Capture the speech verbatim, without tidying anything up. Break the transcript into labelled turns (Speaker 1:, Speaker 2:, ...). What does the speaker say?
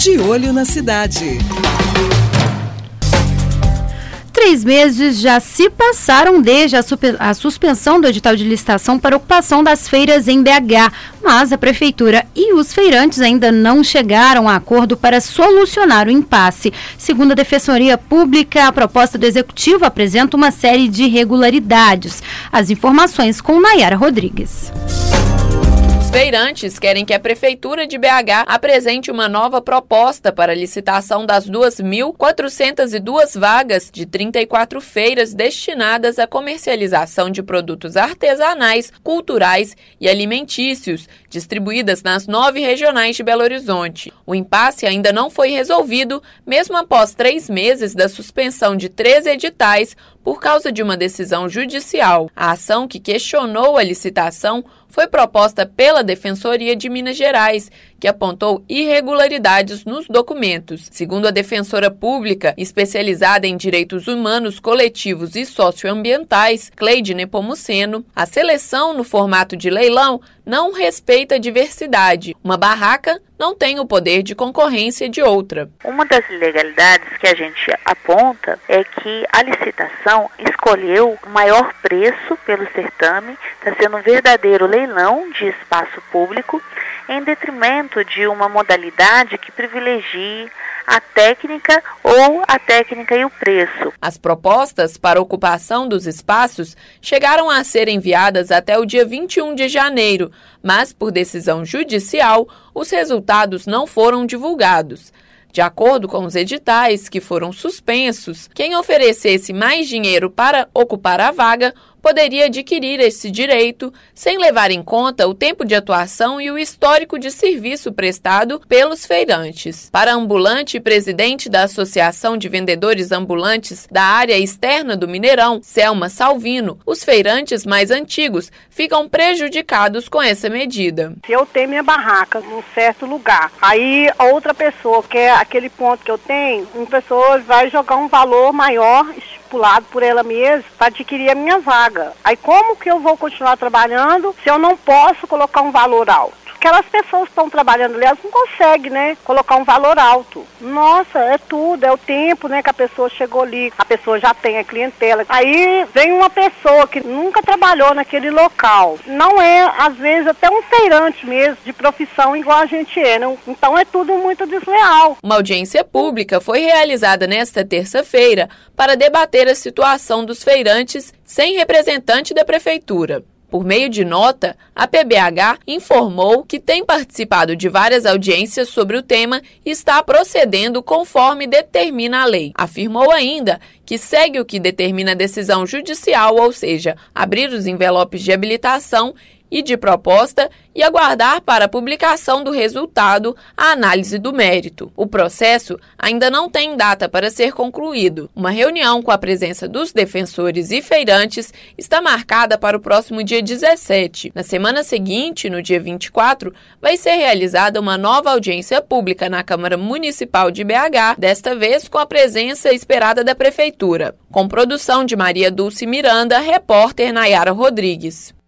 Speaker 1: De Olho na Cidade.
Speaker 2: Três meses já se passaram desde a, super, a suspensão do edital de licitação para ocupação das feiras em B H, mas a Prefeitura e os feirantes ainda não chegaram a acordo para solucionar o impasse. Segundo a Defensoria Pública, a proposta do Executivo apresenta uma série de irregularidades. As informações com Nayara Rodrigues.
Speaker 3: Feirantes querem que a Prefeitura de B H apresente uma nova proposta para a licitação das duas mil quatrocentas e duas vagas de trinta e quatro feiras destinadas à comercialização de produtos artesanais, culturais e alimentícios, distribuídas nas nove regionais de Belo Horizonte. O impasse ainda não foi resolvido, mesmo após três meses da suspensão de três editais por causa de uma decisão judicial. A ação que questionou a licitação foi proposta pela Defensoria de Minas Gerais, que apontou irregularidades nos documentos. Segundo a defensora pública, especializada em direitos humanos, coletivos e socioambientais, Cleide Nepomuceno, a seleção no formato de leilão não respeita a diversidade. Uma barraca não tem o poder de concorrência de outra.
Speaker 4: Uma das ilegalidades que a gente aponta é que a licitação escolheu o maior preço pelo certame, está sendo um verdadeiro leilão de espaço público, em detrimento de uma modalidade que privilegie a técnica ou a técnica e o preço.
Speaker 3: As propostas para ocupação dos espaços chegaram a ser enviadas até o dia vinte e um de janeiro, mas por decisão judicial, os resultados não foram divulgados. De acordo com os editais que foram suspensos, quem oferecesse mais dinheiro para ocupar a vaga poderia adquirir esse direito sem levar em conta o tempo de atuação e o histórico de serviço prestado pelos feirantes. Para a ambulante e presidente da Associação de Vendedores Ambulantes da área externa do Mineirão, Selma Salvino, os feirantes mais antigos ficam prejudicados com essa medida.
Speaker 5: Se eu tenho minha barraca num certo lugar, aí a outra pessoa quer aquele ponto que eu tenho, uma pessoa vai jogar um valor maior estipulado por ela mesma para adquirir a minha vaga. Aí como que eu vou continuar trabalhando se eu não posso colocar um valor alto? Aquelas pessoas que estão trabalhando ali, elas não conseguem, né, colocar um valor alto. Nossa, é tudo, é o tempo, né, que a pessoa chegou ali, a pessoa já tem a clientela. Aí vem uma pessoa que nunca trabalhou naquele local. Não é, às vezes, até um feirante mesmo, de profissão igual a gente é, não? Então é tudo muito desleal.
Speaker 3: Uma audiência pública foi realizada nesta terça-feira para debater a situação dos feirantes sem representante da Prefeitura. Por meio de nota, a P B H informou que tem participado de várias audiências sobre o tema e está procedendo conforme determina a lei. Afirmou ainda que segue o que determina a decisão judicial, ou seja, abrir os envelopes de habilitação e de proposta e aguardar para a publicação do resultado a análise do mérito. O processo ainda não tem data para ser concluído. Uma reunião com a presença dos defensores e feirantes está marcada para o próximo dia dezessete. Na semana seguinte, no dia vinte e quatro, vai ser realizada uma nova audiência pública na Câmara Municipal de B H, desta vez com a presença esperada da Prefeitura. Com produção de Maria Dulce Miranda, repórter Nayara Rodrigues.